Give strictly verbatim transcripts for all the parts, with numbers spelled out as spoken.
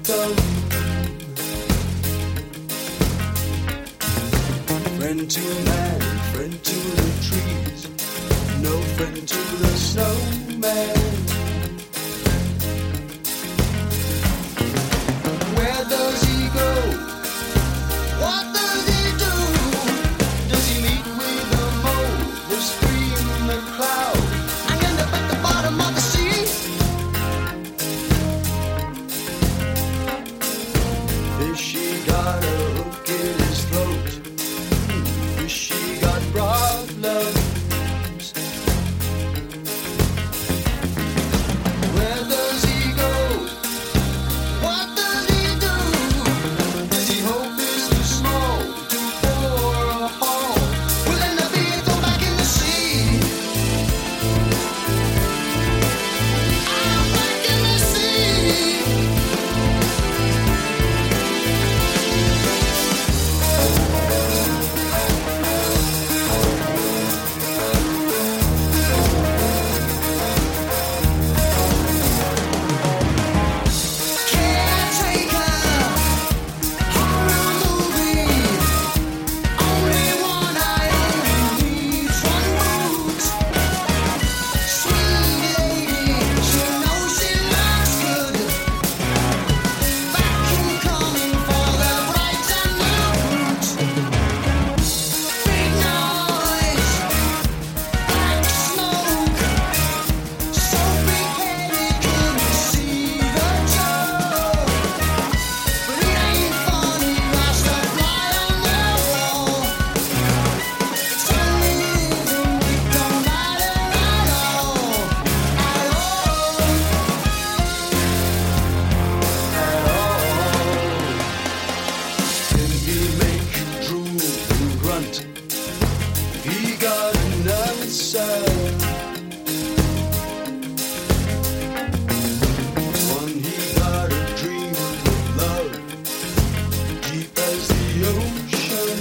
done. Friend to man, friend to the trees, no friend to the snowman. Where does he go? What does he do? Does he meet with the mole, the stream, the cloud, and end up at the bottom of the sea? Fishy got a hook in his throat. Fishy got problems. Where does he go? What does he do? Does he hope it's too small to bore a hole? Will end up being thrown back in the sea. I'm back in the sea. Caretaker, horror movie. Only one eye only needs one boot. Sweet lady, she knows she looks good. Vacuum coming for the bright and new root. Big noise, black smoke. So big-headed, can you see the joke? But it ain't funny, Rastafari on the wall. It's only living, it don't matter at all, at all, at all. Can he make you drool and grunt? He got an answer. One, he got a dream of love, deep as the ocean.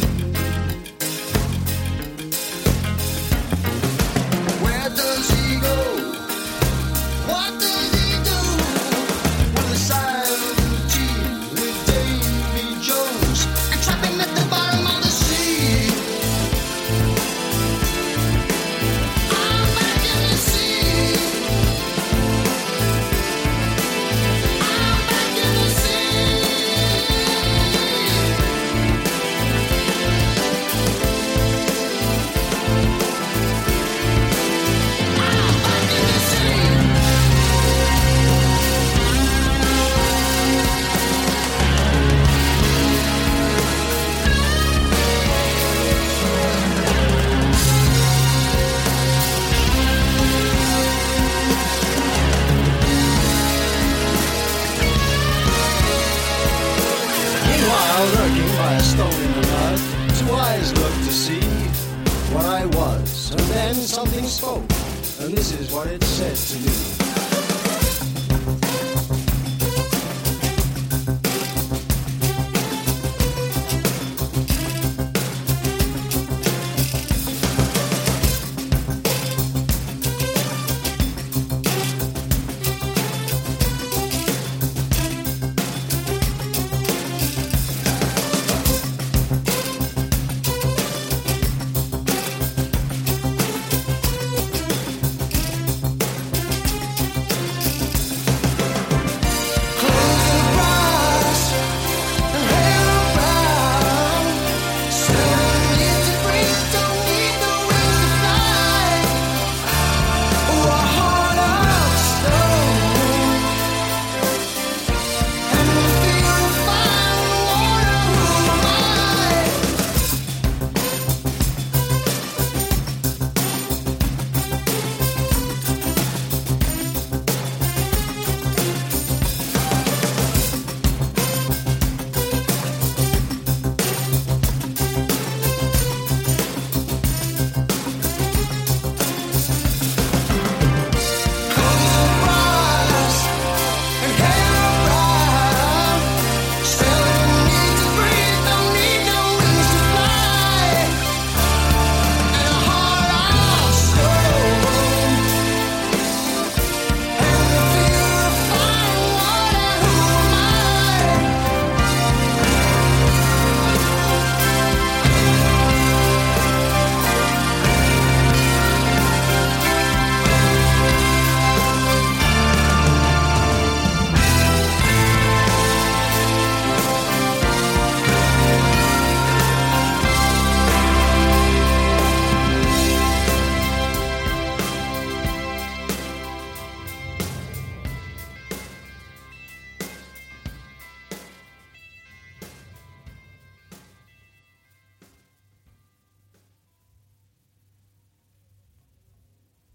Where does he go? What does he do? With the silent team, with Davy Jones, and trap him at the bottom of the sea. I'm back in the sea. I'm back in the sea. I'm back in the sea. Meanwhile, lurking by a stone in the mud, two eyes looked to see what I was, and then something spoke, and this is what it said to me.